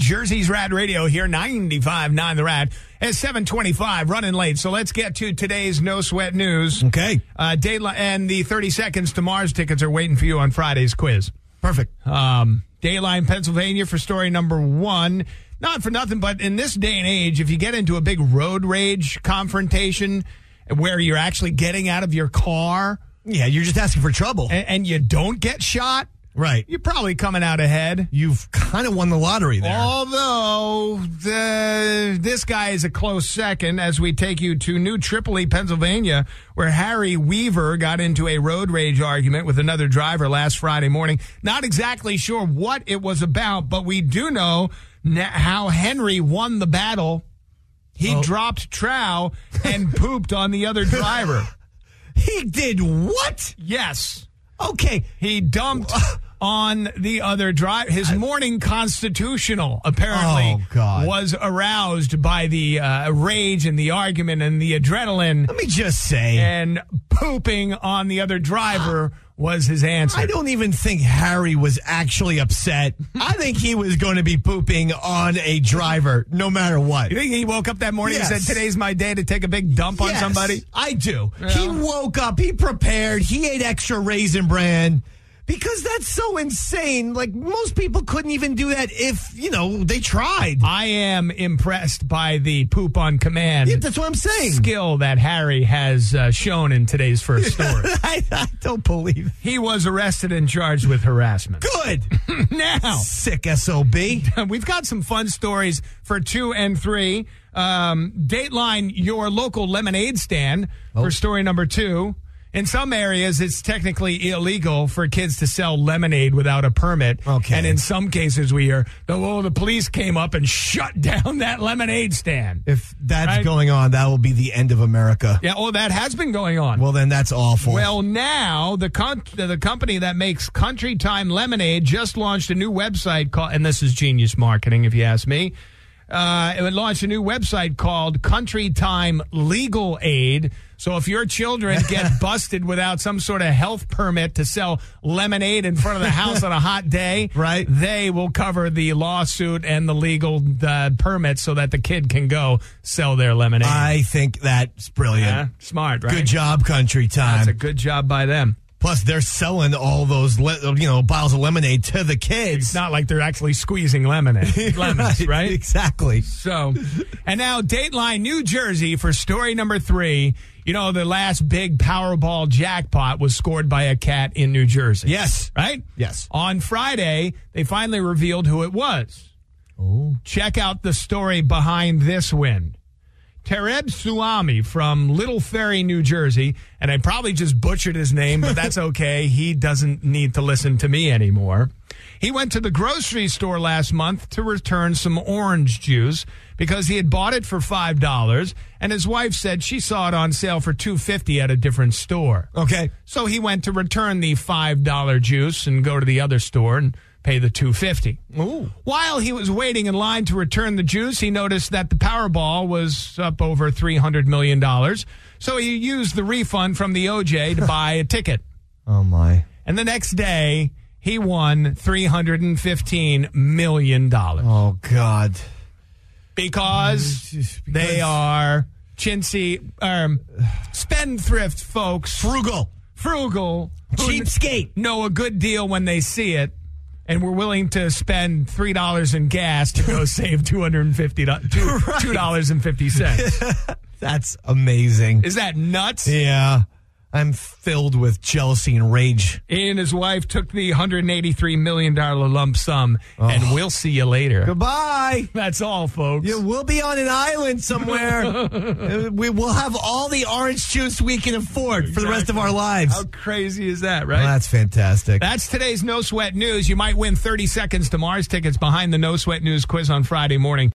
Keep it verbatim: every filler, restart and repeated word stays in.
Jersey's Rad Radio here, ninety-five point nine The Rad. It's seven twenty-five, running late. So let's get to today's No Sweat News. Okay. Uh, Dateline and the thirty Seconds to Mars tickets are waiting for you on Friday's quiz. Perfect. Um, Dateline, Pennsylvania for story number one. Not for nothing, but in this day and age, if you get into a big road rage confrontation where you're actually getting out of your car. Yeah, you're just asking for trouble. And, and you don't get shot. Right. You're probably coming out ahead. You've kind of won the lottery there. Although, the, this guy is a close second as we take you to New Tripoli, Pennsylvania, where Harry Weaver got into a road rage argument with another driver last Friday morning. Not exactly sure what it was about, but we do know how Henry won the battle. He oh. dropped trow and pooped on the other driver. He did what? Yes. Okay. He dumped on the other driver. His morning constitutional, apparently, oh, God. was aroused by the uh, rage and the argument and the adrenaline. Let me just say. And pooping on the other driver was his answer. I don't even think Harry was actually upset. I think he was going to be pooping on a driver no matter what. You think he woke up that morning yes. and said, today's my day to take a big dump yes, on somebody? I do. Yeah. He woke up, he prepared, he ate extra Raisin Bran. Because that's so insane. Like, most people couldn't even do that if, you know, they tried. I am impressed by the poop on command. Yeah, that's what I'm saying. Skill that Harry has uh, shown in today's first story. I, I don't believe. He was arrested and charged with harassment. Good. Now. Sick S O B. We've got some fun stories for two and three. Um, Dateline, your local lemonade stand oh. for story number two. In some areas, it's technically illegal for kids to sell lemonade without a permit. Okay. And in some cases, we hear, oh, the police came up and shut down that lemonade stand. If that's right? going on, that will be the end of America. Yeah, oh, that has been going on. Well, then that's awful. Well, now the con- the company that makes Country Time Lemonade just launched a new website called, and this is genius marketing, if you ask me. Uh, it would launch a new website called Country Time Legal Aid. So if your children get busted without some sort of health permit to sell lemonade in front of the house on a hot day, right, they will cover the lawsuit and the legal uh, permit so that the kid can go sell their lemonade. I think that's brilliant. Yeah, smart, right? Good job, Country Time. That's a good job by them. Plus, they're selling all those, le- you know, bottles of lemonade to the kids. It's not like they're actually squeezing lemonade, lemons, right, right? Exactly. So, and now Dateline, New Jersey for story number three. You know, the last big Powerball jackpot was scored by a cat in New Jersey. Yes. Right? Yes. On Friday, they finally revealed who it was. Oh. Check out the story behind this win. Tered Suami from Little Ferry, New Jersey, and I probably just butchered his name, but that's okay. He doesn't need to listen to me anymore. He went to the grocery store last month to return some orange juice because he had bought it for five dollars, and his wife said she saw it on sale for two dollars and fifty cents at a different store. Okay. So he went to return the five dollar juice and go to the other store and pay the two dollars and fifty cents. Ooh. While he was waiting in line to return the juice, he noticed that the Powerball was up over three hundred million dollars. So he used the refund from the O J to buy a ticket. Oh, my. And the next day, he won three hundred fifteen million dollars. Oh, God. Because, because they are chintzy, um, spendthrift folks. Frugal. Frugal. Cheapskate. Know a good deal when they see it. And we're willing to spend three dollars in gas to go save two hundred fifty dollars, two dollars and fifty cents. That's amazing. Is that nuts? Yeah. I'm filled with jealousy and rage. He and his wife took the one hundred eighty-three million dollars lump sum, oh. and we'll see you later. Goodbye. That's all, folks. Yeah, we'll be on an island somewhere. we will have all the orange juice we can afford exactly. for the rest of our lives. How crazy is that, right? Well, that's fantastic. That's today's No Sweat News. You might win thirty seconds to Mars tickets behind the No Sweat News quiz on Friday morning.